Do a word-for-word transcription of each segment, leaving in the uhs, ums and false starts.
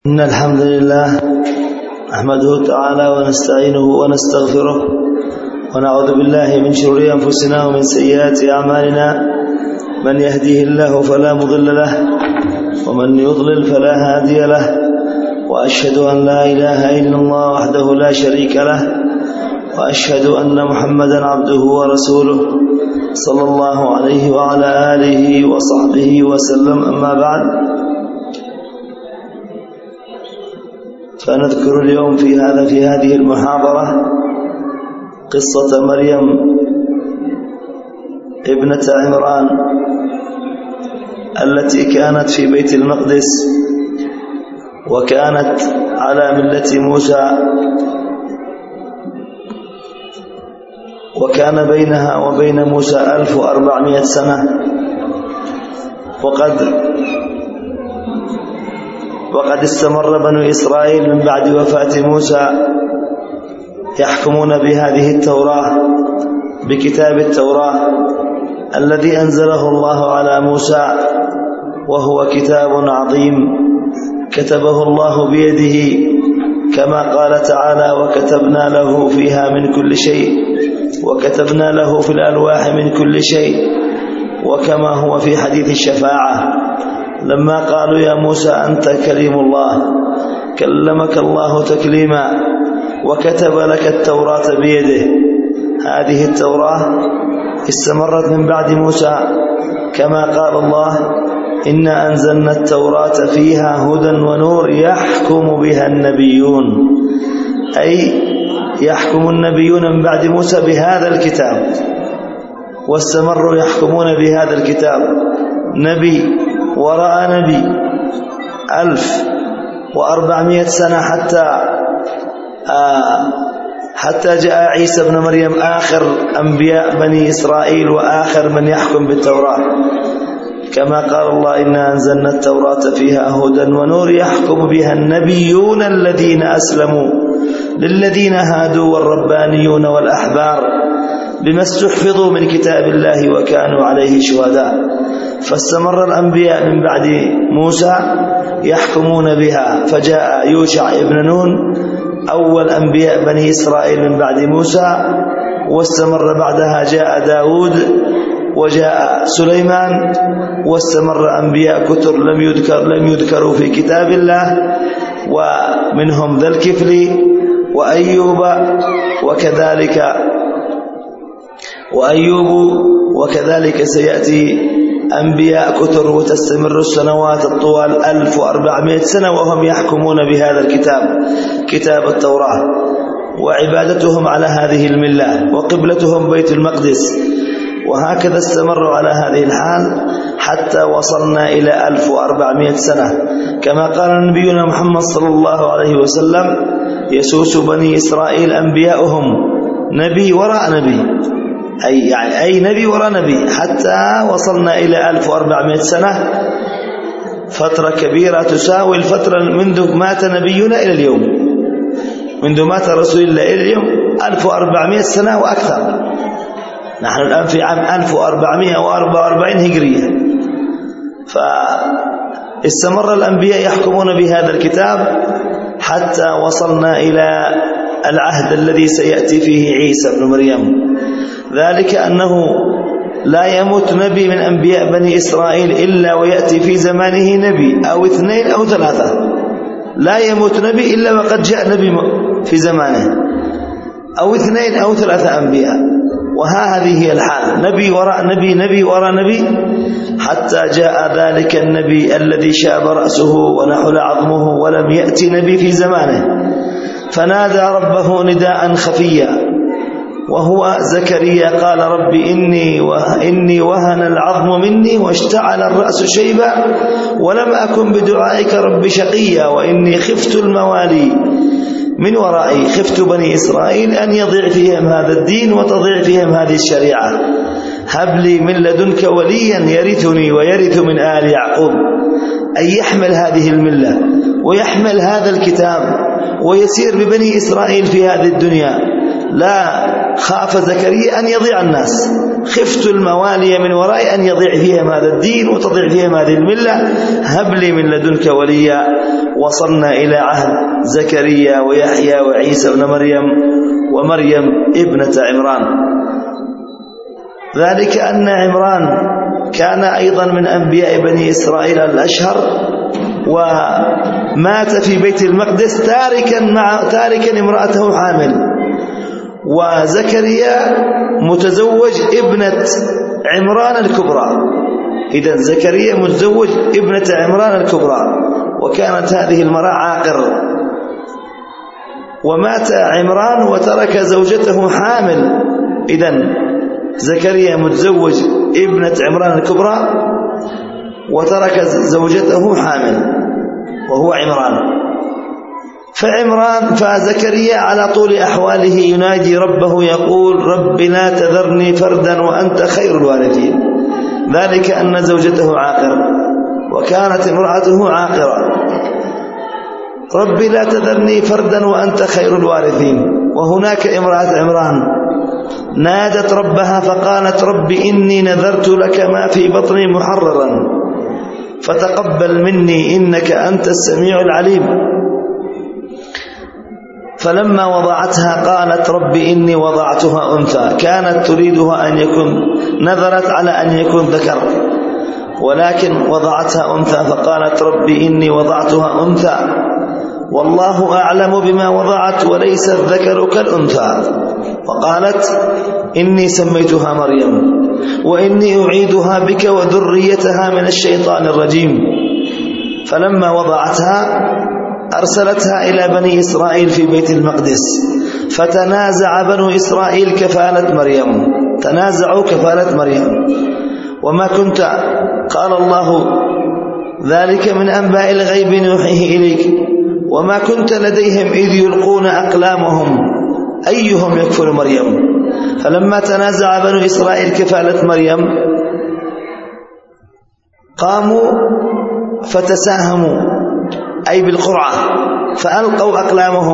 إن الحمد لله نحمده تعالى ونستعينه ونستغفره ونعوذ بالله من شرور أنفسنا ومن سيئات أعمالنا. من يهديه الله فلا مضل له ومن يضلل فلا هادي له، وأشهد أن لا إله إلا الله وحده لا شريك له، وأشهد أن محمدا عبده ورسوله صلى الله عليه وعلى آله وصحبه وسلم. أما بعد، فنذكر اليوم في هذا في هذه المحاضرة قصة مريم ابنة عمران التي كانت في بيت المقدس، وكانت على ملة موسى، وكان بينها وبين موسى ألف وأربعمائة سنة. وقد وقد استمر بنو إسرائيل من بعد وفاة موسى يحكمون بهذه التوراة، بكتاب التوراة الذي أنزله الله على موسى، وهو كتاب عظيم كتبه الله بيده، كما قال تعالى: وكتبنا له فيها من كل شيء، وكتبنا له في الألواح من كل شيء. وكما هو في حديث الشفاعة لما قالوا: يا موسى أنت كليم الله، كلمك الله تكليما، وكتب لك التوراة بيده. هذه التوراة استمرت من بعد موسى، كما قال الله: إنا أنزلنا التوراة فيها هدى ونور يحكم بها النبيون، أي يحكم النبيون من بعد موسى بهذا الكتاب، واستمروا يحكمون بهذا الكتاب نبي وراء نبي ألف وأربعمائة سنة، حتى آه حتى جاء عيسى بن مريم آخر أنبياء بني إسرائيل وآخر من يحكم بالتوراة، كما قال الله: إنا أنزلنا التوراة فيها هدى ونور يحكم بها النبيون الذين أسلموا للذين هادوا والربانيون والأحبار بما استحفظوا من كتاب الله وكانوا عليه شهداء. فاستمر الأنبياء من بعد موسى يحكمون بها، فجاء يوشع ابن نون أول أنبياء بني إسرائيل من بعد موسى، واستمر بعدها جاء داود، وجاء سليمان، واستمر أنبياء كثر لم يذكر لم يذكروا في كتاب الله، ومنهم ذا الكفل وأيوب، وكذلك وأيوب وكذلك سيأتي أنبياء كثر، وتستمر السنوات الطوال ألف وأربعمائة سنة وهم يحكمون بهذا الكتاب، كتاب التوراة، وعبادتهم على هذه الملة، وقبلتهم بيت المقدس. وهكذا استمروا على هذه الحال حتى وصلنا إلى ألف وأربعمائة سنة، كما قال نبينا محمد صلى الله عليه وسلم: يسوس بني إسرائيل أنبياؤهم نبي وراء نبي، أي, يعني أي نبي وراء نبي، حتى وصلنا إلى ألف وأربعمائة سنة، فترة كبيرة تساوي الفترة منذ مات نبينا إلى اليوم، منذ مات رسول الله إلى اليوم ألف وأربعمائة سنة وأكثر. نحن الآن في عام ألف وأربعمائة وأربعة وأربعين هجرية. فاستمر الأنبياء يحكمون بهذا الكتاب حتى وصلنا إلى العهد الذي سيأتي فيه عيسى بن مريم، ذلك أنه لا يموت نبي من أنبياء بني إسرائيل إلا ويأتي في زمانه نبي أو اثنين أو ثلاثة. لا يموت نبي إلا وقد جاء نبي في زمانه، أو اثنين أو ثلاثة أنبياء. وهذه هي الحال، نبي وراء نبي، نبي وراء نبي، حتى جاء ذلك النبي الذي شاب رأسه ونحل عظمه ولم يأتي نبي في زمانه، فنادى ربه نداء خفيا، وهو زكريا، قال: رب إني وإني وهن العظم مني واشتعل الرأس شيبا ولم أكن بدعائك رب شقيا، وإني خفت الموالي من ورائي، خفت بني إسرائيل أن يضيع فيهم هذا الدين وتضيع فيهم هذه الشريعة، هب لي من لدنك وليا يرثني ويرث من آل يعقوب. أي يحمل هذه الملة ويحمل هذا الكتاب ويسير ببني إسرائيل في هذه الدنيا. لا خاف زكريا أن يضيع الناس، خفت الموالي من ورائي أن يضيع فيهم هذا الدين وتضيع فيهم هذه الملة، هب لي من لدنك وليا. وصلنا إلى عهد زكريا ويحيى وعيسى بن مريم ومريم ابنة عمران. ذلك أن عمران كان أيضا من أنبياء بني إسرائيل الأشهر، ومات في بيت المقدس تاركا مع تاركا امرأته حامل. وزكريا متزوج ابنة عمران الكبرى، إذن زكريا متزوج ابنة عمران الكبرى، وكانت هذه المرأة عاقر. ومات عمران وترك زوجته حامل، إذن زكريا متزوج ابنة عمران الكبرى وترك زوجته حامل وهو عمران. فعمران فزكريا على طول أحواله يناجي ربه يقول رب لا تذرني فردا وأنت خير الوارثين، ذلك أن زوجته عاقر وكانت امرأته عاقرة. رب لا تذرني فردا وأنت خير الوارثين. وهناك امرأة عمران نادت ربها فقالت رب إني نذرت لك ما في بطني محررا فتقبل مني إنك أنت السميع العليم. فلما وضعتها قالت رب إني وضعتها أنثى، كانت تريدها أن يكون نذرت على أن يكون ذكر، ولكن وضعتها أنثى فقالت رب إني وضعتها أنثى والله أعلم بما وضعت وليس الذكر كالأنثى. فقالت إني سميتها مريم وإني أعيدها بك وذريتها من الشيطان الرجيم. فلما وضعتها أرسلتها إلى بني إسرائيل في بيت المقدس، فتنازع بنو إسرائيل كفالة مريم، تنازعوا كفالة مريم. وما كنت قال الله ذلك من أنباء الغيب نوحيه إليك وما كنت لديهم إذ يلقون أقلامهم أيهم يكفل مريم. فلما تنازع بنو إسرائيل كفالة مريم قاموا فتساهموا أي بالقرعة فألقوا أقلامهم،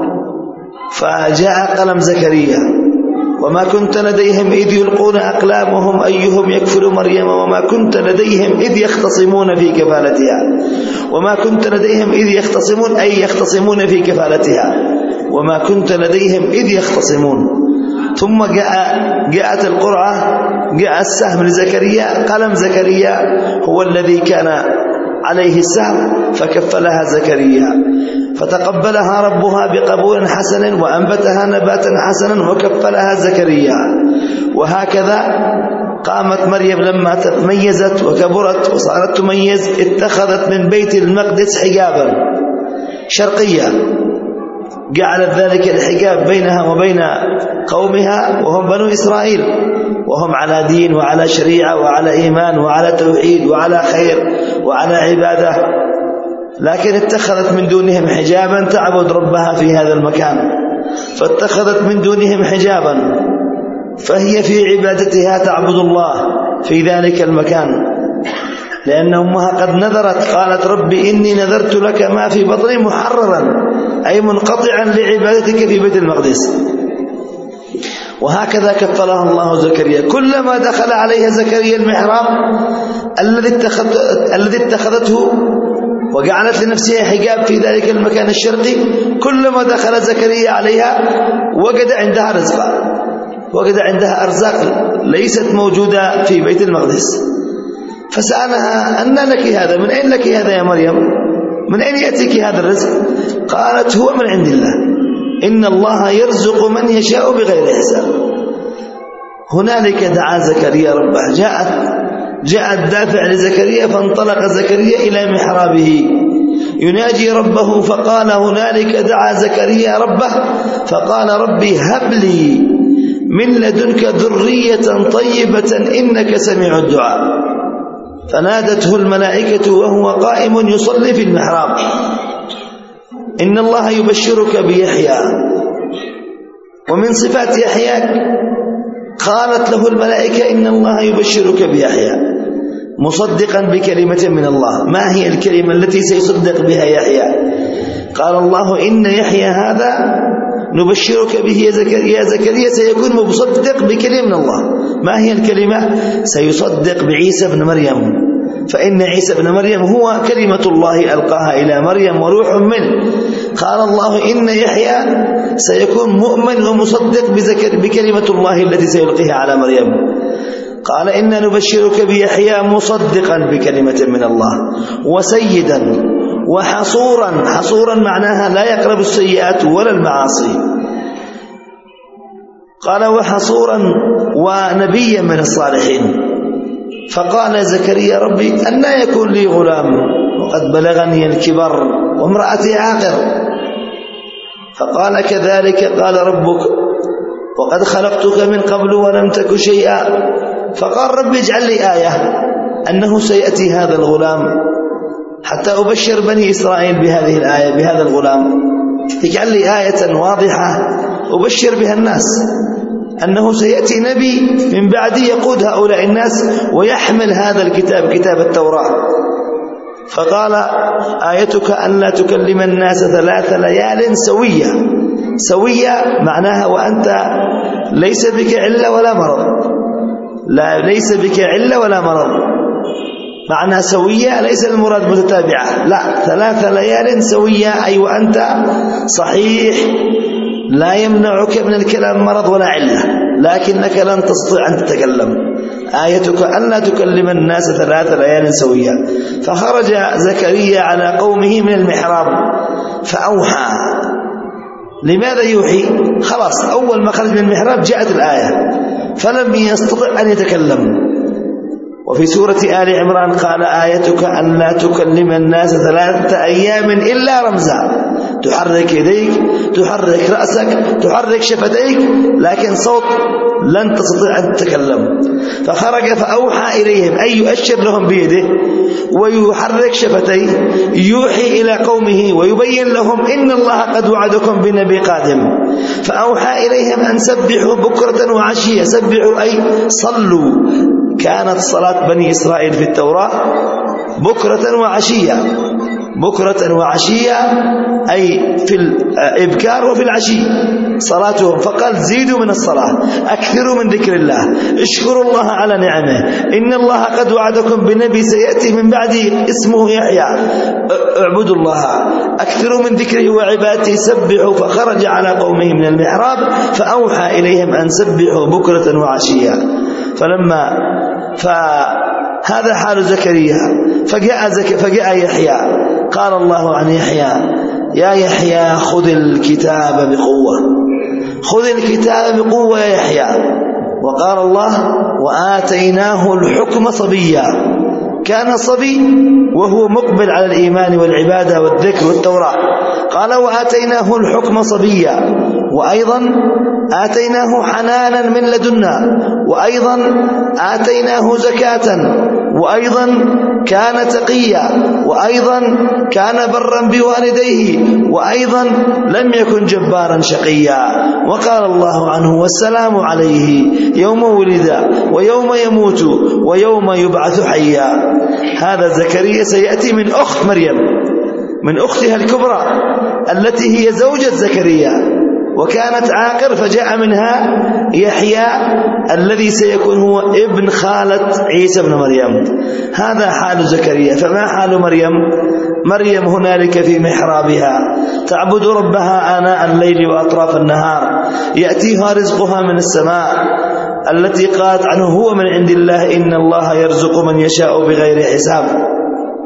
فجاء قلم زكريا وما كنت لديهم إذ يلقون أقلامهم أيهم يكفل مريم وما كنت لديهم إذ يختصمون في كفالتها وما كنت لديهم إذ يختصمون أي يختصمون في كفالتها وما كنت لديهم إذ يختصمون. ثم جاء جاءت القرعة، جاء السهم لزكريا، قلم زكريا هو الذي كان عليه السهم فكفلها زكريا، فتقبلها ربها بقبول حسن وأنبتها نباتا حسنا وكفلها زكريا. وهكذا قامت مريم لما تميزت وكبرت وصارت تميز اتخذت من بيت المقدس حجابا شرقيا، جعلت ذلك الحجاب بينها وبين قومها وهم بنو إسرائيل، وهم على دين وعلى شريعة وعلى إيمان وعلى توحيد وعلى خير وعلى عبادة، لكن اتخذت من دونهم حجابا تعبد ربها في هذا المكان، فاتخذت من دونهم حجابا فهي في عبادتها تعبد الله في ذلك المكان، لأن أمها قد نذرت قالت رب إني نذرت لك ما في بطني محررا أي منقطعا لعبادتك في بيت المقدس. وهكذا كفلها الله زكريا. كلما دخل عليها زكريا المحراب الذي اتخذ الذي اتخذته وجعلت لنفسها حجاب في ذلك المكان الشرقي، كلما دخل زكريا عليها وجد عندها رزقا، وجد عندها أرزاق ليست موجودة في بيت المقدس. فسألها أن لك هذا؟ من أين لك هذا يا مريم؟ من أين يأتيك هذا الرزق؟ قالت هو من عند الله، إن الله يرزق من يشاء بغير حساب. هنالك دعا زكريا ربه، جاءت جاء الدافع لزكريا فانطلق زكريا إلى محرابه يناجي ربه، فقال هنالك دعا زكريا ربه فقال ربي هب لي من لدنك ذرية طيبة إنك سميع الدعاء. فنادته الملائكة وهو قائم يصلي في المحراب إن الله يبشرك بيحيى. ومن صفات يحيى قالت له الملائكة إن الله يبشرك بيحيى مصدقا بكلمة من الله. ما هي الكلمة التي سيصدق بها يحيى؟ قال الله إن يحيى هذا نبشرك به يا زكريا سيكون مصدق بكلمة من الله. ما هي الكلمة؟ سيصدق بعيسى بن مريم، فإن عيسى بن مريم هو كلمة الله ألقاها إلى مريم وروح منه. قال الله إن يحيى سيكون مؤمن ومصدق بكلمة الله التي سيلقيها على مريم. قال إنا نبشرك بيحيى مصدقا بكلمة من الله وسيدا وحصورا. حصورا معناها لا يقرب السيئات ولا المعاصي. قال وحصورا ونبيا من الصالحين. فقال زكريا ربي أنى يكون لي غلام وقد بلغني الكبر وامرأتي عاقر. فقال كذلك قال ربك وقد خلقتك من قبل ولم تك شيئا. فقال ربي اجعل لي آية أنه سيأتي هذا الغلام حتى أبشر بني إسرائيل بهذه الآية بهذا الغلام. اجعل لي آية واضحة أبشر بها الناس أنه سيأتي نبي من بعدي يقود هؤلاء الناس ويحمل هذا الكتاب كتاب التوراة. فقال آيتك أن لا تكلم الناس ثلاث ليال سوية. سوية معناها وأنت ليس بك علة ولا مرض. لا ليس بك علة ولا مرض. معنى سوية ليس المراد متتابعة، لا، ثلاث ليال سوية أي وأنت صحيح لا يمنعك من الكلام مرض ولا علة، لكنك لن تستطيع أن تتكلم. آيتك أن لا تكلم الناس ثلاث ليال سوية. فخرج زكريا على قومه من المحراب فأوحى. لماذا يوحي؟ خلاص أول ما خرج من المحراب جاءت الآية فلم يستطع أن يتكلم. وفي سورة آل عمران قال آيتك أن لا تكلم الناس ثلاثة أيام إلا رمزا. تحرك يديك، تحرك رأسك، تحرك شفتيك، لكن صوت لن تستطيع أن تتكلم. فخرج فأوحى إليهم أي يؤشر لهم بيده ويحرك شفتيه يوحي إلى قومه ويبين لهم إن الله قد وعدكم بنبي قادم. فأوحى إليهم أن سبحوا بكرة وعشية. سبحوا أي صلوا. كانت صلاة بني إسرائيل في التوراة بكرة وعشية. بكرة وعشية أي في الإبكار وفي العشي صلاتهم. فقال زيدوا من الصلاة، أكثروا من ذكر الله، اشكروا الله على نعمه، إن الله قد وعدكم بنبي سيأتي من بعده اسمه يحيى، اعبدوا الله، أكثروا من ذكره وعبادته، سبحوا. فخرج على قومه من المحراب فأوحى إليهم أن سبحوا بكرة وعشية. فلما فهذا حال زكريا. فجاء, زك فجاء يحيى. قال الله عن يحيى يا يحيى خذ الكتاب بقوة. خذ الكتاب بقوة يا يحيى. وقال الله وآتيناه الحكم صبيا. كان صبي وهو مقبل على الإيمان والعبادة والذكر والتوراة. قال وآتيناه الحكم صبيا. وأيضا آتيناه حنانا من لدنا. وأيضا آتيناه زكاة. وأيضا كان تقيا. وأيضا كان برا بوالديه. وأيضا لم يكن جبارا شقيا. وقال الله عنه والسلام عليه يوم ولد ويوم يموت ويوم يبعث حيا. هذا زكريا سيأتي من أخت مريم، من أختها الكبرى التي هي زوجة زكريا وكانت عاقر، فجاء منها يحيى الذي سيكون هو ابن خالة عيسى بن مريم. هذا حال زكريا. فما حال مريم؟ مريم هنالك في محرابها تعبد ربها آناء الليل وأطراف النهار، يأتيها رزقها من السماء التي قالت عنه هو من عند الله إن الله يرزق من يشاء بغير حساب.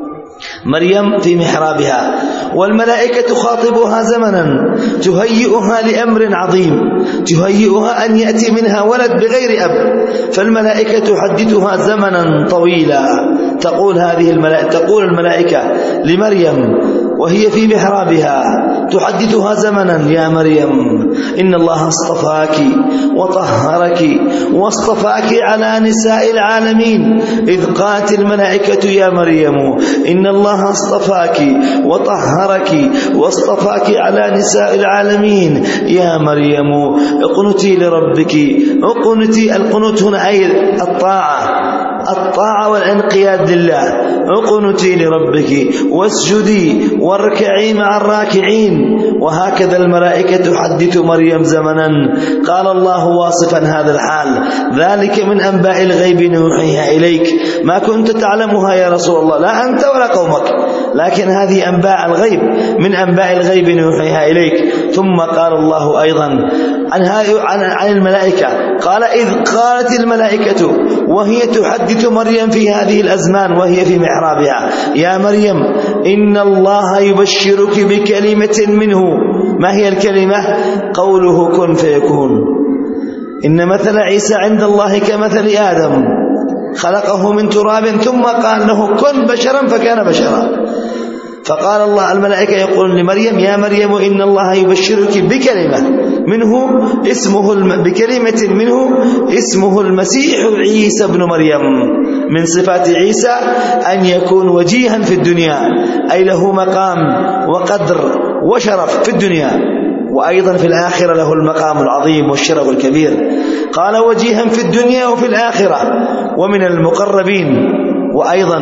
مريم في محرابها والملائكة تخاطبها زمنا تهيئها لأمر عظيم، تهيئها أن يأتي منها ولد بغير أب. فالملائكة تحدثها زمنا طويلا. تقول هذه الملائكة تقول الملائكة لمريم وهي في محرابها تحدثها زمنا يا مريم إن الله اصطفاك وطهرك واصطفاك على نساء العالمين. إذ قالت الملائكة يا مريم إن الله اصطفاك وطهرك واصطفاك على نساء العالمين يا مريم اقنتي لربك. اقنتي، القنوت هنا أي الطاعة، الطاعة والانقياد لله. اقنتي لربك واسجدي واركعي مع الراكعين وهكذا الملائكة تحدث مريم زمنا. قال الله واصفا هذا الحال: ذلك من أنباء الغيب نوحيها إليك ما كنت تعلمها يا رسول الله، لا أنت ولا قومك، لكن هذه أنباء الغيب، من أنباء الغيب نوحيها إليك. ثم قال الله أيضا عن, عن الملائكة، قال: إذ قالت الملائكة وهي تحدث مريم في هذه الأزمان وهي في محرابها: يا مريم إن الله يبشرك بكلمة منه. ما هي الكلمة؟ قوله كن فيكون. إن مثل عيسى عند الله كمثل آدم، خلقه من تراب ثم قال له كن بشرا فكان بشرا. فقال الله الملائكة يقولون لمريم: يا مريم إن الله يبشرك بكلمة منه اسمه الم... بكلمة منه اسمه المسيح عيسى ابن مريم. من صفات عيسى أن يكون وجيها في الدنيا، أي له مقام وقدر وشرف في الدنيا، وأيضا في الآخرة له المقام العظيم والشرف الكبير. قال: وجيها في الدنيا وفي الآخرة ومن المقربين. وأيضا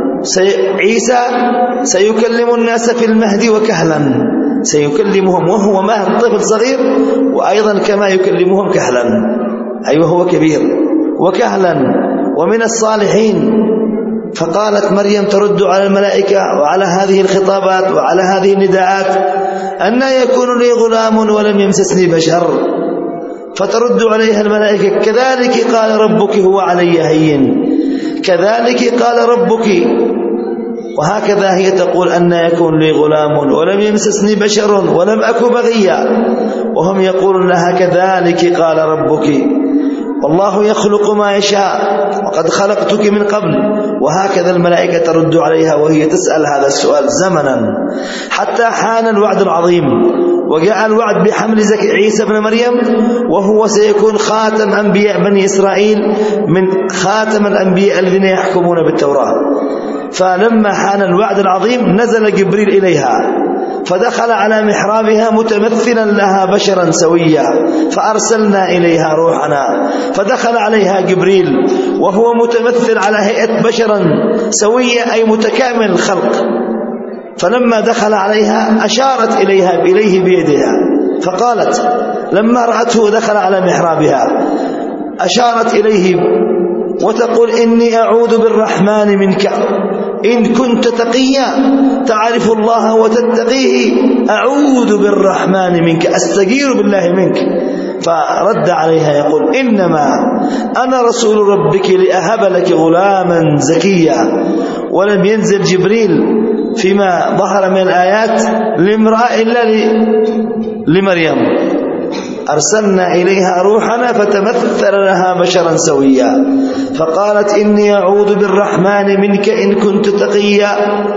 عيسى سيكلم الناس في المهد وكهلا، سيكلمهم وهو مهد طفل صغير، وأيضا كما يكلمهم كهلا، أي وهو كبير، وكهلا ومن الصالحين. فقالت مريم ترد على الملائكة وعلى هذه الخطابات وعلى هذه النداءات: أن يكون لي غلام ولم يمسسني بشر؟ فترد عليها الملائكة: كذلك قال ربك هو علي هين، كذلك قال ربك. وهكذا هي تقول: أن يكون لي غلام ولم يمسسني بشر ولم أك بغيا، وهم يقولون لها: كذلك قال ربك، والله يخلق ما يشاء وقد خلقتك من قبل. وهكذا الملائكة ترد عليها وهي تسأل هذا السؤال زمنا، حتى حان الوعد العظيم وجاء الوعد بحمل عيسى بن مريم، وهو سيكون خاتم أنبياء بني إسرائيل، من خاتم الأنبياء الذين يحكمون بالتوراة. فلما حان الوعد العظيم نزل جبريل إليها، فدخل على محرابها متمثلا لها بشرا سويا، فأرسلنا إليها روحنا. فدخل عليها جبريل وهو متمثل على هيئة بشرا سويا، أي متكامل الخلق. فلما دخل عليها أشارت إليها إليه بيدها، فقالت لما رأته دخل على محرابها أشارت إليه وتقول: إني أعوذ بالرحمن منك إن كنت تقيا تعرف الله وتتقيه، أعوذ بالرحمن منك، أستجير بالله منك. فرد عليها يقول: إنما أنا رسول ربك لأهب لك غلاما زكيا. ولم ينزل جبريل فيما ظهر من الآيات لامرأة إلا لمريم، أرسلنا إليها روحنا فتمثل لها بشرا سويا. فقالت: إني أعوذ بالرحمن منك إن كنت تقيا.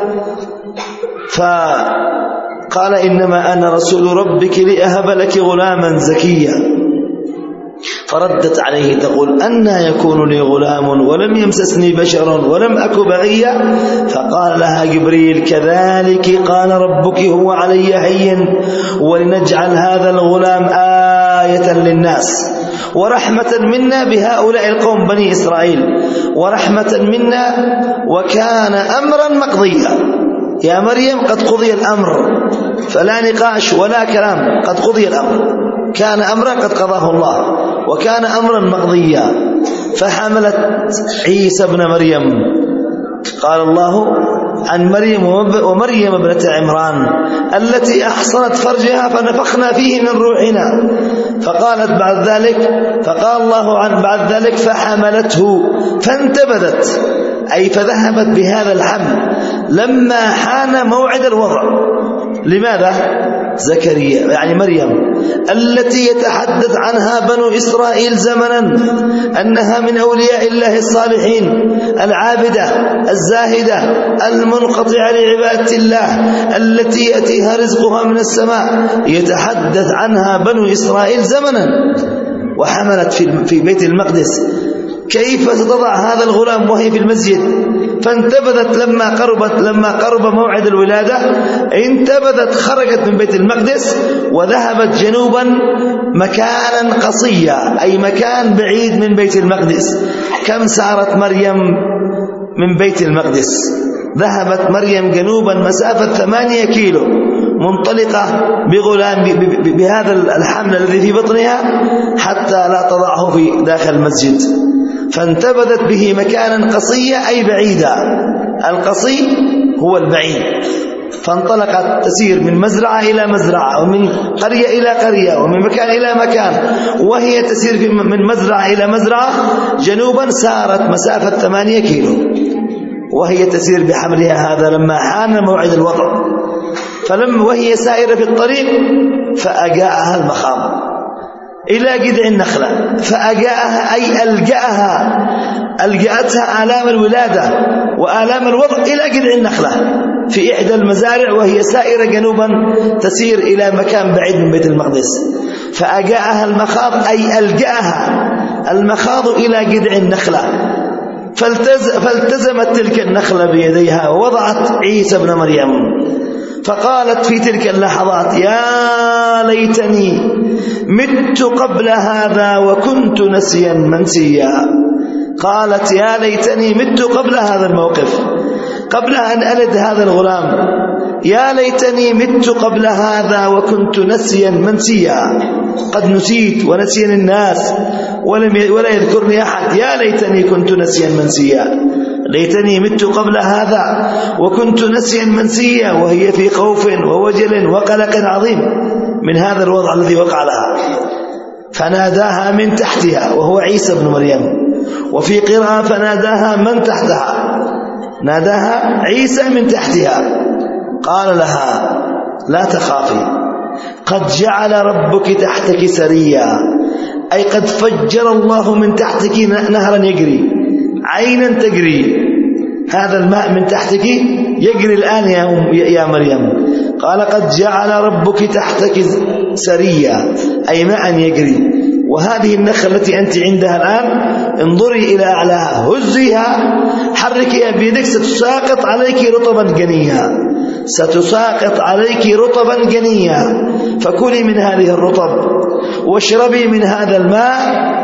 فقال: إنما أنا رسول ربك لأهب لك غلاما زكيا. فردت عليه تقول: أنى يكون لي غلام ولم يمسسني بشر ولم أك بغيا؟ فقال لها جبريل: كذلك قال ربك هو علي هين، ولنجعل هذا الغلام آية للناس ورحمة منا بهؤلاء القوم بني إسرائيل، ورحمة منا وكان أمرا مقضيا. يا مريم قد قضي الأمر، فلا نقاش ولا كلام، قد قضي الأمر، كان أمرا قد قضاه الله وكان أمرا مقضيا. فحملت عيسى ابن مريم. قال الله عن مريم: ومريم ابنة عمران التي أحصنت فرجها فنفخنا فيه من روحنا. فقالت بعد ذلك فقال الله عن بعد ذلك: فحملته فانتبذت، أي فذهبت بهذا الحمل لما حان موعد الوضع. لماذا؟ زكريا يعني مريم التي يتحدث عنها بنو إسرائيل زمنا أنها من أولياء الله الصالحين، العابدة الزاهدة المنقطعة لعبادة الله، التي يأتيها رزقها من السماء، يتحدث عنها بنو إسرائيل زمنا. وحملت في بيت المقدس، كيف ستضع هذا الغلام وهي في المسجد؟ فانتبذت لما قربت لما قرب موعد الولادة، انتبذت، خرجت من بيت المقدس وذهبت جنوبا مكانا قصيا، أي مكان بعيد من بيت المقدس. كم سارت مريم من بيت المقدس؟ ذهبت مريم جنوبا مسافة ثمانية كيلو منطلقة بغلام بهذا الحمل الذي في بطنها حتى لا تضعه في داخل المسجد، فانتبذت به مكانا قصيا أي بعيدا، القصي هو البعيد، فانطلقت تسير من مزرعة إلى مزرعة ومن قرية إلى قرية ومن مكان إلى مكان، وهي تسير من مزرعة إلى مزرعة جنوبا سارت مسافة ثمانية كيلو وهي تسير بحملها هذا لما حان موعد الوضع. فلما وهي سائرة في الطريق فأجاءها المخاض إلى جذع النخلة، فأجاءها أي ألجأها ألجأتها آلام الولادة وآلام الوضع إلى جذع النخلة في إحدى المزارع وهي سائرة جنوبا تسير إلى مكان بعيد من بيت المقدس. فأجاءها المخاض أي ألجأها المخاض إلى جذع النخلة، فالتز فالتزمت تلك النخلة بيديها ووضعت عيسى ابن مريم، فقالت في تلك اللحظات: يا ليتني مت قبل هذا وكنت نسيا منسيا. قالت: يا ليتني مت قبل هذا الموقف، قبل أن ألد هذا الغلام، يا ليتني مت قبل هذا وكنت نسيا منسيا، قد نسيت ونسيني الناس ولم ولا يذكرني أحد، يا ليتني كنت نسيا منسيا، ليتني مت قبل هذا وكنت نسيا منسيا، وهي في خوف ووجل وقلق عظيم من هذا الوضع الذي وقع لها. فناداها من تحتها وهو عيسى بن مريم، وفي قراءة فناداها من تحتها، ناداها عيسى من تحتها، قال لها: لا تخافي، قد جعل ربك تحتك سريا، أي قد فجر الله من تحتك نهرا يجري، عينا تجري، هذا الماء من تحتك يجري الآن يا مريم. قال: قد جعل ربك تحتك سريا، أي ماء يجري، وهذه النخلة التي أنت عندها الآن انظري إلى أعلاها، هزيها، حركيها بيدك، ستساقط عليك رطبا جنيا، ستساقط عليك رطبا جنيا، فكلي من هذه الرطب واشربي من هذا الماء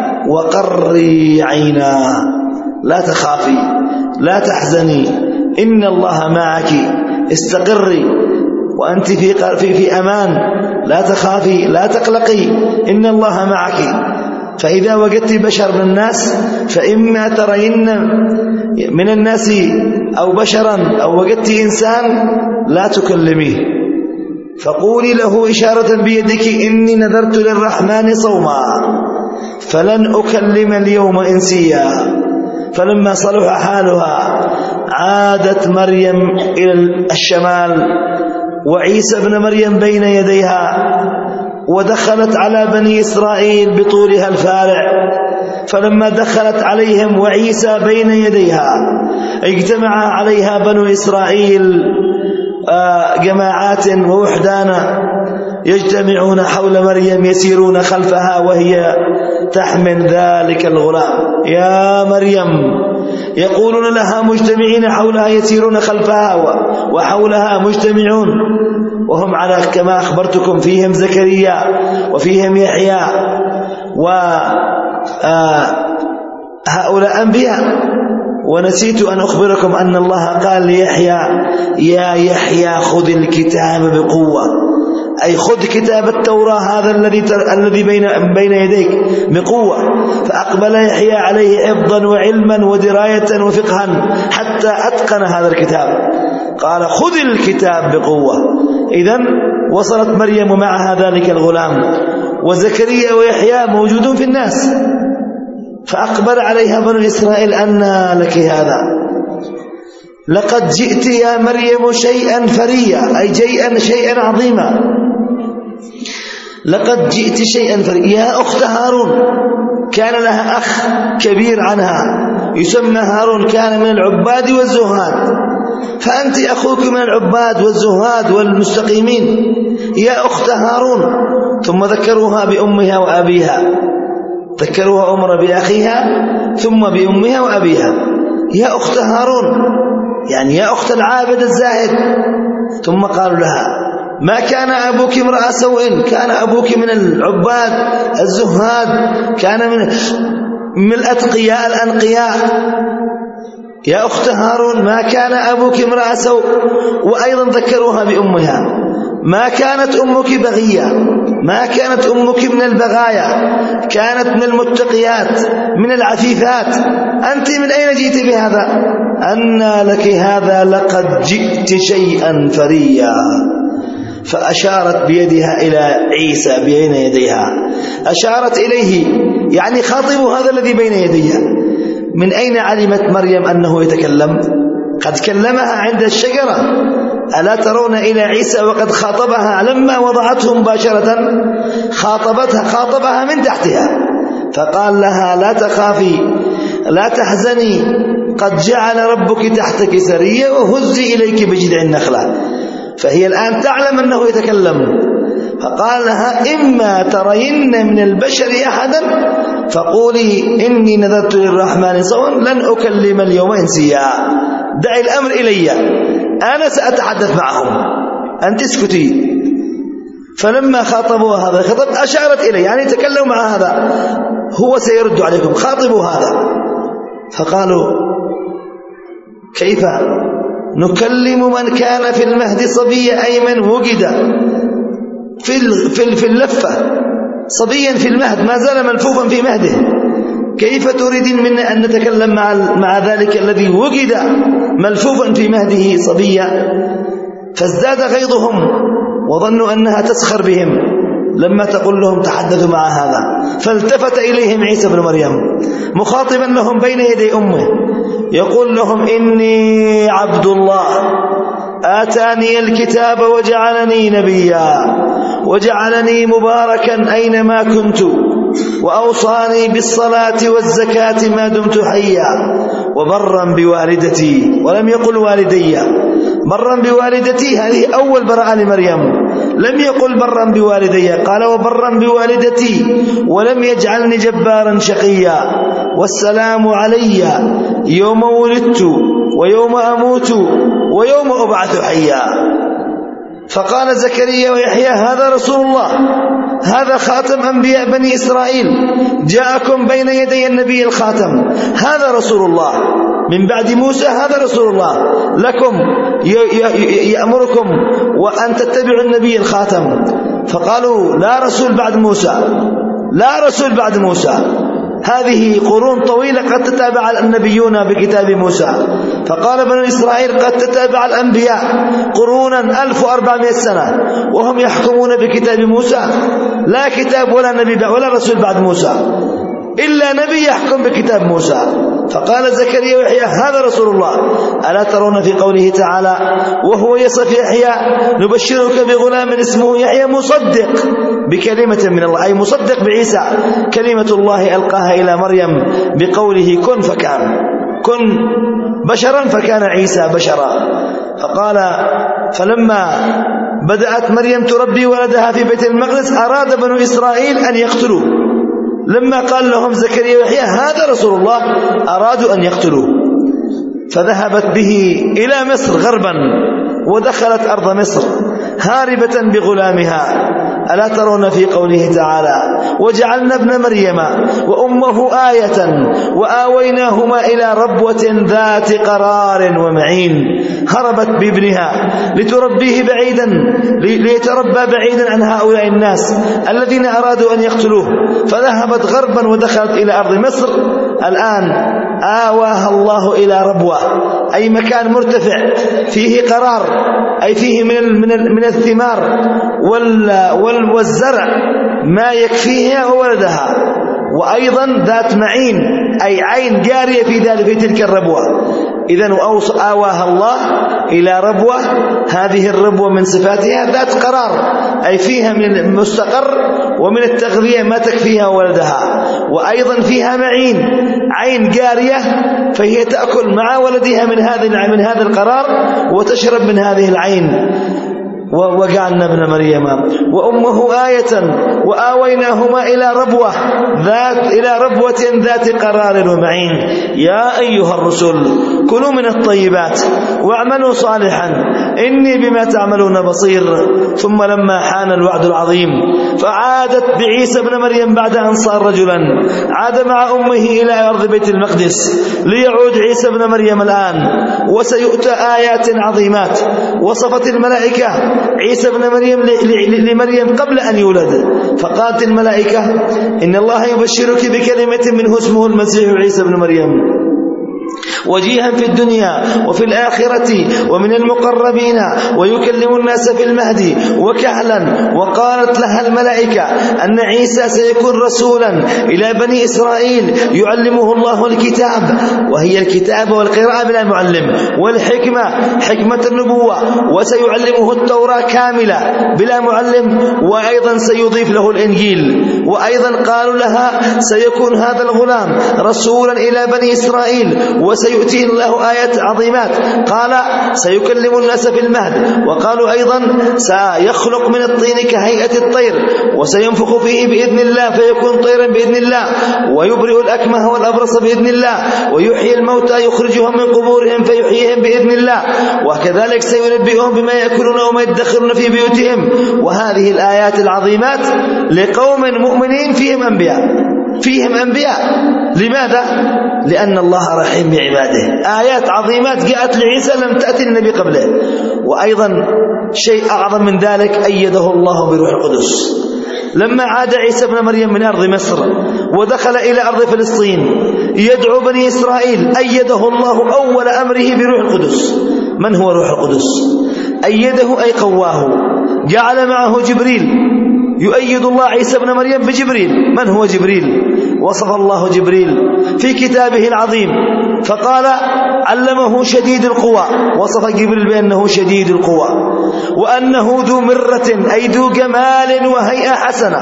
وقري عينا، لا تخافي، لا تحزني، إن الله معك، استقري وأنت في في في أمان، لا تخافي، لا تقلقي، إن الله معك. فإذا وجدت بشر من الناس فإما ترين من الناس أو بشرا أو وجدت إنسان لا تكلميه، فقولي له إشارة بيدك: إني نذرت للرحمن صوما فلن أكلم اليوم إنسيا. فلما صلح حالها عادت مريم إلى الشمال وعيسى ابن مريم بين يديها، ودخلت على بني إسرائيل بطولها الفارع. فلما دخلت عليهم وعيسى بين يديها اجتمع عليها بنو إسرائيل جماعات ووحدانا يجتمعون حول مريم يسيرون خلفها وهي تحمل ذلك الغلام. يا مريم، يقولون لها مجتمعين حولها يسيرون خلفها وحولها مجتمعون، وهم على كما أخبرتكم فيهم زكريا وفيهم يحيى وهؤلاء أنبياء. ونسيت أن أخبركم أن الله قال ليحيى: يا يحيى خذ الكتاب بقوة، أي خذ كتاب التوراة هذا الذي الذي بين بين يديك بقوة. فأقبل يحيى عليه حفظا وعلما ودراية وفقها حتى أتقن هذا الكتاب. قال: خذ الكتاب بقوة. إذن وصلت مريم معها ذلك الغلام، وزكريا ويحيى موجودون في الناس. فأقبل عليها بنو إسرائيل: أن لك هذا؟ لقد جئت يا مريم شيئا فريا، أي شيئا شيئا عظيما. لقد جئت شيئا فريا. يا أخت هارون، كان لها أخ كبير عنها يسمى هارون، كان من العباد والزهاد، فأنت أخوك من العباد والزهاد والمستقيمين، يا أخت هارون. ثم ذكروها بأمها وأبيها، ذكروها أمر بأخيها ثم بأمها وأبيها. يا أخت هارون، يعني يا أخت العابد الزاهد. ثم قالوا لها: ما كان أبوك امرأ سوء، كان أبوك من العباد الزهاد، كان من من الأتقياء الأنقياء. يا أخت هارون، ما كان أبوك امرأ سوء. وأيضا ذكروها بأمها: ما كانت أمك بغية، ما كانت أمك من البغايا، كانت من المتقيات من العفيفات، أنت من أين جئت بهذا؟ أنى لك هذا؟ لقد جئت شيئا فريا. فأشارت بيدها إلى عيسى بين يديها، أشارت إليه يعني خاطب هذا الذي بين يديها. من أين علمت مريم أنه يتكلم؟ قد كلمها عند الشجرة. ألا ترون إلى عيسى وقد خاطبها لما وضعته مباشرة؟ خاطبتها خاطبها من تحتها، فقال لها لا تخافي لا تحزني، قد جعل ربك تحتك سريا وهزي إليك بجذع النخلة. فهي الآن تعلم أنه يتكلم، فقال لها إما ترين من البشر أحدا فقولي إني نذرت للرحمن صوما لن أكلم اليوم إنسيا، دعي الأمر إلي، أنا سأتحدث معهم، أنت اسكتي. فلما خاطبوا هذا الخطاب أشارت إليه، يعني تكلموا مع هذا، هو سيرد عليكم، خاطبوا هذا. فقالوا كيف نكلم من كان في المهد صبيا، أي من وجد في في اللفة صبيا في المهد، ما زال ملفوفا في مهده، كيف تريدين منا أن نتكلم مع مع ذلك الذي وجد ملفوفا في مهده صبيا؟ فازداد غيظهم وظنوا أنها تسخر بهم لما تقول لهم تحدثوا مع هذا. فالتفت إليهم عيسى بن مريم مخاطبا لهم بين يدي أمه، يقول لهم إني عبد الله آتاني الكتاب وجعلني نبيا وجعلني مباركا أينما كنت وأوصاني بالصلاة والزكاة ما دمت حيا وبرا بوالدتي، ولم يقل والدي، برا بوالدتي. هذه أول براءة لمريم، لم يقل برا بوالدي، قال وبرا بوالدتي ولم يجعلني جبارا شقيا، والسلام علي يوم ولدت ويوم أموت ويوم أبعث حيا. فقال زكريا ويحيى هذا رسول الله، هذا خاتم أنبياء بني إسرائيل، جاءكم بين يدي النبي الخاتم، هذا رسول الله من بعد موسى، هذا رسول الله لكم يأمركم وأن تتبعوا النبي الخاتم. فقالوا لا رسول بعد موسى، لا رسول بعد موسى، هذه قرون طويلة قد تتابع النبيون بكتاب موسى. فقال بنو إسرائيل قد تتابع الأنبياء قرونا ألف وأربعمائة سنة وهم يحكمون بكتاب موسى، لا كتاب ولا نبي ولا رسول بعد موسى، إلا نبي يحكم بكتاب موسى. فقال زكريا ويحيى هذا رسول الله. ألا ترون في قوله تعالى وهو يصف يحيى نبشرك بغلام اسمه يحيى مصدق بكلمة من الله، أي مصدق بعيسى كلمة الله ألقاها إلى مريم بقوله كن فكان، كن بشرا فكان عيسى بشرا. فقال فلما بدأت مريم تربي ولدها في بيت المقدس أراد بنو إسرائيل أن يقتلوه، لما قال لهم زكريا ويحيى هذا رسول الله أرادوا أن يقتلوه، فذهبت به إلى مصر غربا ودخلت أرض مصر هاربة بغلامها. ألا ترون في قوله تعالى وجعلنا ابن مريم وأمه آية وآويناهما إلى ربوة ذات قرار ومعين. هربت بابنها لتربيه بعيدا ليتربى بعيدا عن هؤلاء الناس الذين أرادوا أن يقتلوه، فذهبت غربا ودخلت إلى أرض مصر. الآن آواها الله إلى ربوة، أي مكان مرتفع فيه قرار، أي فيه من من الثمار والزرع ما يكفيها وولدها، وأيضا ذات معين أي عين جارية في ذلك في تلك الربوة. إذن آواها الله إلى ربوة، هذه الربوة من صفاتها ذات قرار، أي فيها من المستقر ومن التغذية ما تكفيها ولدها، وأيضا فيها معين عين جارية، فهي تأكل مع ولدها من هذا من هذا القرار وتشرب من هذه العين. وجعلنا ابن مريم وأمه آية وآويناهما إلى ربوة ذات إلى ربوة ذات قرار ومعين. يا أيها الرسل كلوا من الطيبات واعملوا صالحا إني بما تعملون بصير. ثم لما حان الوعد العظيم فعادت بعيسى ابن مريم بعد أن صار رجلا، عاد مع أمه إلى أرض بيت المقدس ليعود عيسى ابن مريم الآن، وسيؤتى آيات عظيمات. وصفت الملائكة عيسى ابن مريم لمريم قبل أن يولد، فقالت الملائكة إن الله يبشرك بكلمة منه اسمه المسيح عيسى ابن مريم، وجيها في الدنيا وفي الآخرة ومن المقربين، ويكلم الناس في المهد وكهلا. وقالت لها الملائكة أن عيسى سيكون رسولا إلى بني إسرائيل يعلمه الله الكتاب، وهي الكتاب والقراءة بلا معلم، والحكمة حكمة النبوة، وسيعلمه التوراة كاملة بلا معلم، وأيضا سيضيف له الإنجيل. وأيضا قالوا لها سيكون هذا الغلام رسولا إلى بني إسرائيل وسيؤتيه الله آيات عظيمات. قال سيكلم الناس في المهد. وقالوا أيضا سيخلق من الطين كهيئة الطير وسينفخ فيه بإذن الله فيكون طيرا بإذن الله، ويبرئ الأكمه والأبرص بإذن الله، ويحيي الموتى يخرجهم من قبورهم فيحييهم بإذن الله، وكذلك سينبئهم بما يأكلون وما يدخرون في بيوتهم. وهذه الآيات العظيمات لقوم مؤمنين فيهم أنبياء فيهم أنبياء لماذا؟ لأن الله رحيم بعباده. آيات عظيمات جاءت لعيسى لم تأتي النبي قبله. وأيضا شيء أعظم من ذلك أيده الله بروح القدس. لما عاد عيسى ابن مريم من أرض مصر ودخل إلى أرض فلسطين يدعو بني إسرائيل، أيده الله أول أمره بروح القدس. من هو روح القدس؟ أيده أي قواه، جعل معه جبريل يؤيد الله عيسى ابن مريم بجبريل. من هو جبريل؟ وصف الله جبريل في كتابه العظيم فقال علمه شديد القوى، وصف جبريل بأنه شديد القوى، وأنه ذو مرة أي ذو جمال وهيئة حسنة،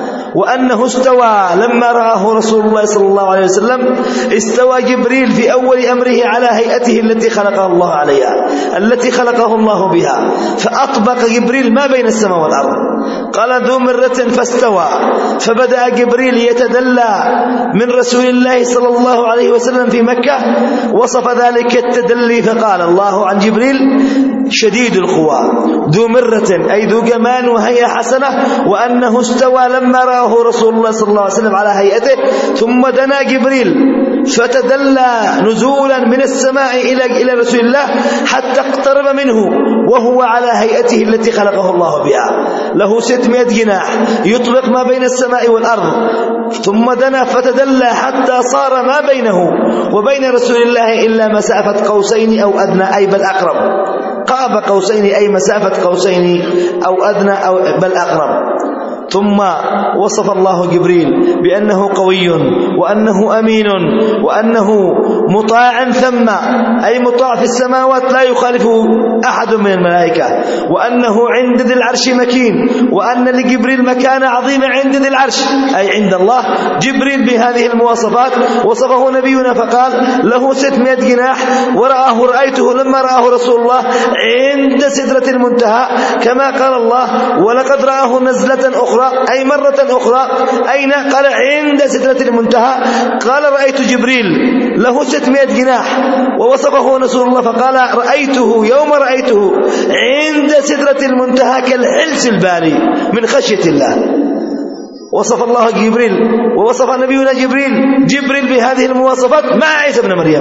وأنه استوى. لما رآه رسول الله صلى الله عليه وسلم استوى جبريل في أول أمره على هيئته التي خلقه الله عليها التي خلقه الله بها، فأطبق جبريل ما بين السماء والأرض. قال ذو مرة فاستوى، فبدأ جبريل يتدلى من رسول الله صلى الله عليه وسلم في مكة، وصف ذلك التدلي فقال الله عن جبريل شديد القوى ذو مرة أي ذو جمال وهيئة حسنة، وأنه استوى لما رآه رسول الله صلى الله عليه وسلم على هيئته. ثم دنا جبريل فتدلى نزولا من السماء إلى إلى رسول الله حتى اقترب منه وهو على هيئته التي خلقه الله بها، له ستمائة جناح يطبق ما بين السماء والأرض. ثم دنا فتدلى حتى صار ما بينه وبين رسول الله إلا مسافة قوسين أو أدنى أي بل أقرب، قاب قوسين أي مسافة قوسين أو أدنى أو بل أقرب. ثم وصف الله جبريل بأنه قوي وأنه أمين وأنه مطاع ثم أي مطاع في السماوات لا يخالفه أحد من الملائكة، وأنه عند ذي العرش مكين، وأن لجبريل مكانة عظيمة عند ذي العرش أي عند الله. جبريل بهذه المواصفات وصفه نبينا فقال له ستمائة جناح، ورآه رأيته لما رآه رسول الله عند سدرة المنتهى كما قال الله ولقد رآه نزلة أخرى أي مرة أخرى. أين؟ قال عند سدرة المنتهى. قال رأيت جبريل له ستمائة جناح، ووصفه رسول الله فقال رأيته يوم رأيته عند سدرة المنتهى كالحلس البالي من خشية الله. وصف الله جبريل ووصف نبينا جبريل جبريل بهذه المواصفات مع عيسى ابن مريم.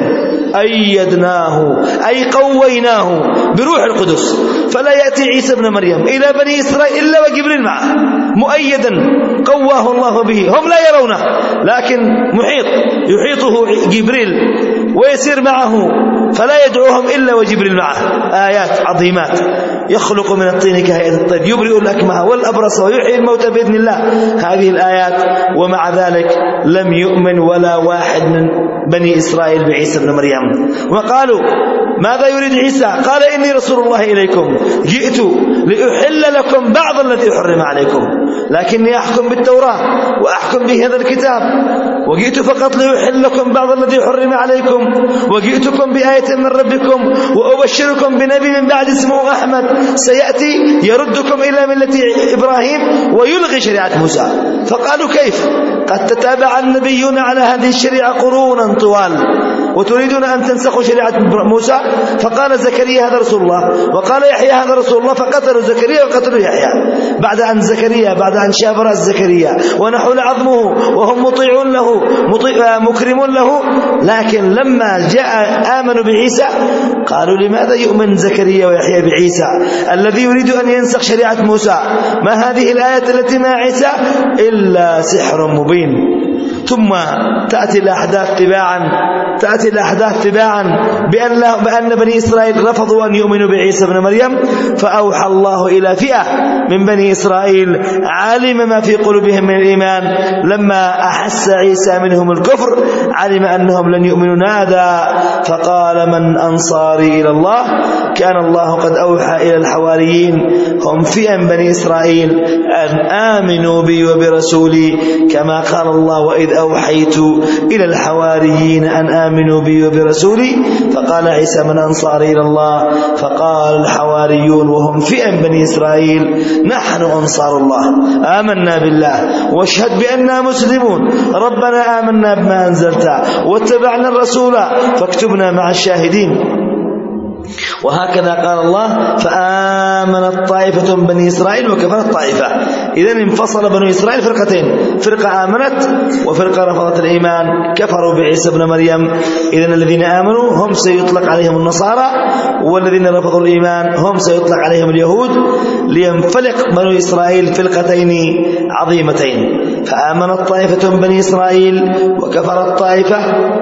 أيدناه أي قويناه بروح القدس، فلا يأتي عيسى ابن مريم إلى بني إسرائيل إلا وجبريل معه مؤيدا قواه الله به. هم لا يرونه لكن محيط يحيطه جبريل ويسير معه، فلا يدعوهم إلا وجبريل معه. آيات عظيمات، يخلق من الطين كهيئة الطير، يبرئ الأكمه والأبرص ويحيي الموتى بإذن الله. هذه الآيات، ومع ذلك لم يؤمن ولا واحد من بني إسرائيل بعيسى بن مريم. وقالوا ماذا يريد عيسى؟ قال إني رسول الله إليكم جئت لأحل لكم بعض الذي حرم عليكم، لكني أحكم بالتوراة وأحكم بهذا الكتاب. وجئت فقط لأحل لكم بعض الذي حرم عليكم، وجئتكم بآية من ربكم وأبشركم بنبي من بعد اسمه أحمد سيأتي يردكم إلى ملة إبراهيم ويلغي شريعة موسى. فقالوا كيف؟ قد تتابع النبيون على هذه الشريعة قرونا طوال وتريدون أن تنسخوا شريعة موسى. فقال زكريا هذا رسول الله، وقال يحيى هذا رسول الله، فقتلوا زكريا وقتلوا يحيى. بعد أن زكريا بعد أن شاب رأس زكريا ونحول عظمه وهم مطيعون له مطيع مكرمون له، لكن لما جاء آمنوا بعيسى قالوا لماذا يؤمن زكريا ويحيى بعيسى الذي يريد أن ينسخ شريعة موسى؟ ما هذه الآية التي مع عيسى إلا سحر مبين. ثم تأتي الأحداث تباعا تأتي الأحداث تباعا بأن, بأن بني إسرائيل رفضوا أن يؤمنوا بعيسى بن مريم، فأوحى الله إلى فئة من بني إسرائيل علم ما في قلوبهم من الإيمان، لما أحس عيسى منهم الكفر علم أنهم لن يؤمنوا، نادى فقال من أنصاري إلى الله؟ كان الله قد أوحى إلى الحواريين هم فئة من بني إسرائيل أن آمنوا بي وبرسولي كما قال الله وإذ أوحيت إلى الحواريين أن آمنوا بي وبرسولي. فقال عيسى من أنصاري إلى الله؟ فقال الحواريون وهم فئة من بني إسرائيل نحن أنصار الله آمنا بالله واشهد بأننا مسلمون ربنا آمنا بما أنزلت واتبعنا الرسول فاكتبنا مع الشاهدين. وهكذا قال الله فآمنت طائفة من بني إسرائيل وكفرت طائفة. إذن انفصل بني إسرائيل فرقتين، فرقة آمنت وفرقة رفضت الإيمان كفروا بعيسى بن مريم. إذن الذين آمنوا هم سيطلق عليهم النصارى، والذين رفضوا الإيمان هم سيطلق عليهم اليهود، لينفلق بني إسرائيل فرقتين عظيمتين. فآمنت طائفة من بني إسرائيل وكفرت طائفة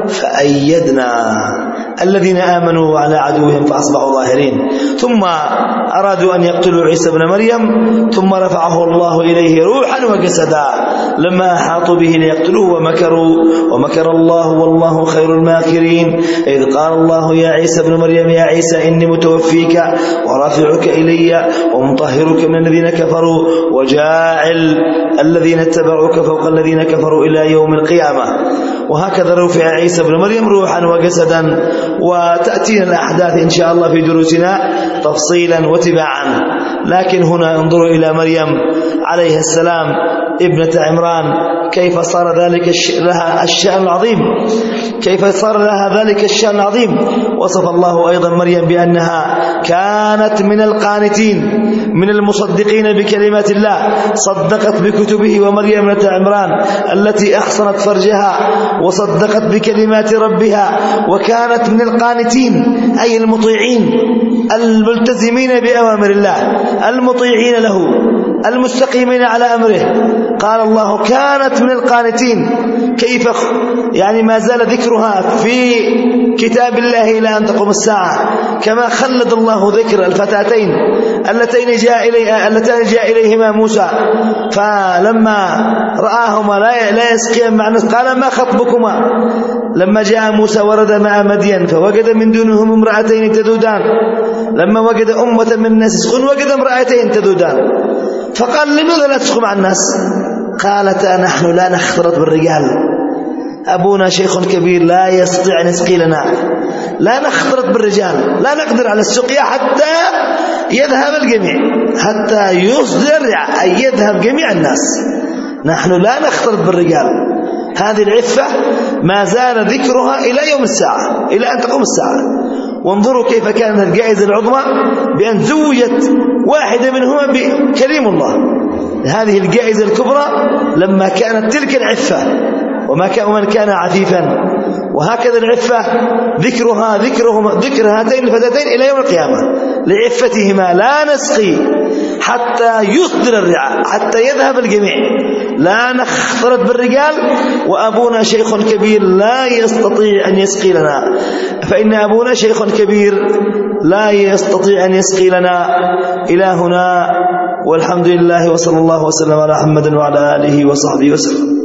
فأيدنا الذين آمنوا على عدوهم فأصبحوا ظاهرين. ثم أرادوا أن يقتلوا عيسى بن مريم ثم رفعه الله إليه روحا وجسدا لما أحاطوا به ليقتلوه ومكروا ومكر الله والله خير الماكرين. إذ قال الله يا عيسى بن مريم يا عيسى إني متوفيك ورافعك إلي ومطهرك من الذين كفروا وجاعل الذين اتبعوك فوق الذين كفروا إلى يوم القيامة. وهكذا رفع عيسى بن مريم روحا وجسدا. وتأتينا الأحداث إن شاء الله في دروسنا تفصيلا وتباعا، لكن هنا انظروا إلى مريم عليه السلام ابنة عمران كيف صار ذلك لها الشأن العظيم، كيف صار لها ذلك الشأن العظيم. وصف الله أيضا مريم بأنها كانت من القانتين من المصدقين بكلمات الله، صدقت بكتبه. ومريم ابنة عمران التي أحصنت فرجها وصدقت بكلمات ربها وكانت من القانتين أي المطيعين الملتزمين بأوامر الله المطيعين له المستقيمين على أمره. قال الله كانت من القانتين. كيف يعني ما زال ذكرها في كتاب الله إلى أن تقوم الساعة، كما خلد الله ذكر الفتاتين اللتين جاء إليها اللتان جاء إليهما موسى فلما رآهما لا يسقيان مع الناس قال ما خطبكما؟ لما جاء موسى ورد مع مدين فوجد من دونهم امرأتين تذودان، لما وجد أمة من الناس يسقون وجد امرأتين تذودان، فقال لماذا لا تسقوا مع الناس؟ قالتا نحن لا نختلط بالرجال، أبونا شيخ كبير لا يستطيع أن يسقي لنا، لا نختلط بالرجال، لا نقدر على السقيا حتى يذهب الجميع، حتى يصدر أن يذهب جميع الناس، نحن لا نختلط بالرجال. هذه العفة ما زال ذكرها إلى يوم الساعة، إلى أن تقوم الساعة. وانظروا كيف كانت الجائزة العظمى بأن زوجت واحدة منهما بكريم الله. هذه الجائزة الكبرى لما كانت تلك العفة وما كان ومن كان عفيفا. وهكذا العفة ذكرها ذكرهم ذكر هاتين الفتاتين إلى يوم القيامة لعفتهما لا نسقي حتى يصدر الرعاء، حتى يذهب الجميع، لا نختلط بالرجال، وأبونا شيخ كبير لا يستطيع أن يسقي لنا، فإن أبونا شيخ كبير لا يستطيع أن يسقي لنا. إلى هنا والحمد لله وصلى الله وسلم على محمد وعلى آله وصحبه وسلم.